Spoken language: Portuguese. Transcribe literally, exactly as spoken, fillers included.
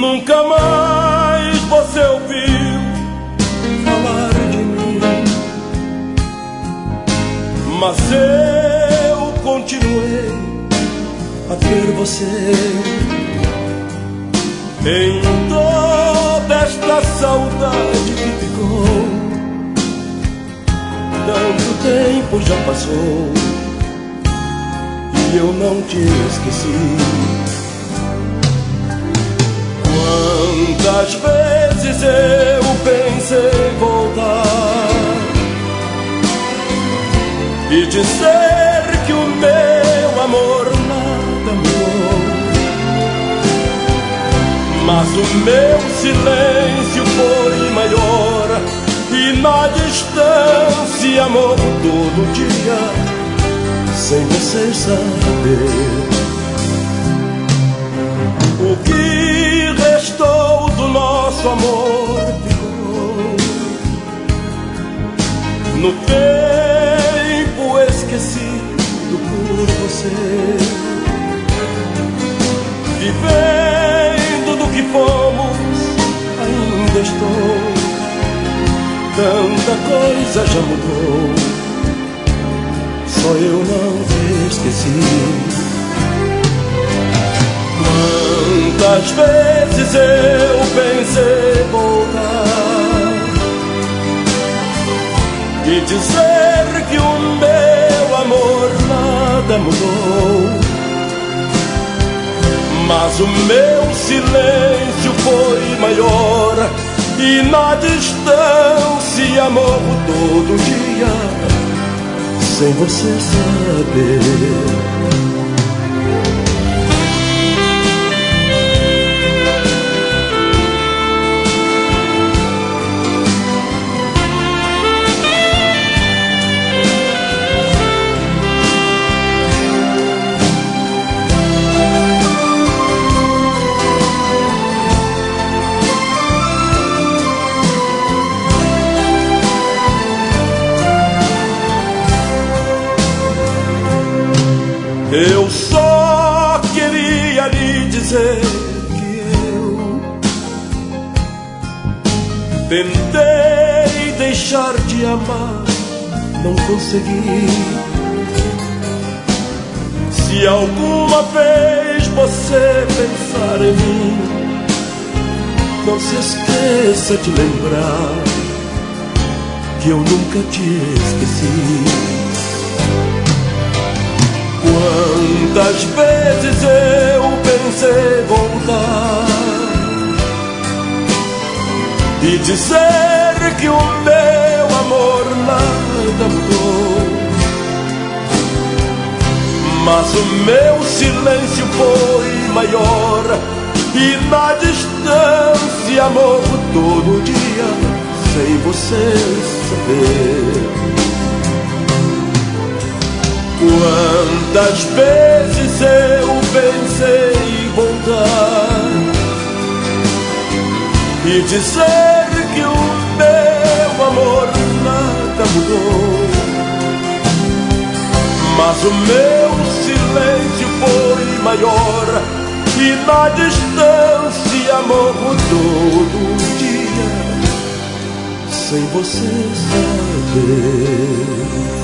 Nunca mais você ouviu falar de mim, mas eu continuei a ver você em toda esta saudade que ficou. Tanto tempo já passou e eu não te esqueci. Quantas vezes eu pensei voltar e dizer que o meu amor nada mudou, mas o meu silêncio foi maior e na distância amor todo dia, sem você saber. O que restou do nosso amor ficou no tempo esquecido por você. Vivendo do que fomos, ainda estou. Tanta coisa já mudou, só eu não te esqueci. Quantas vezes eu pensei voltar e dizer que o meu amor nada mudou, mas o meu silêncio foi maior e na distância morro todo dia, sem você saber. Eu só queria lhe dizer que eu tentei deixar de amar, não consegui. Se alguma vez você pensar em mim, não se esqueça de lembrar que eu nunca te esqueci. Quantas vezes eu pensei voltar e dizer que o meu amor nada mudou, mas o meu silêncio foi maior e na distância morro todo dia, sem você saber. Quantas vezes eu pensei voltar e dizer que o meu amor nada mudou, mas o meu silêncio foi maior e na distância morro todo dia, sem você saber.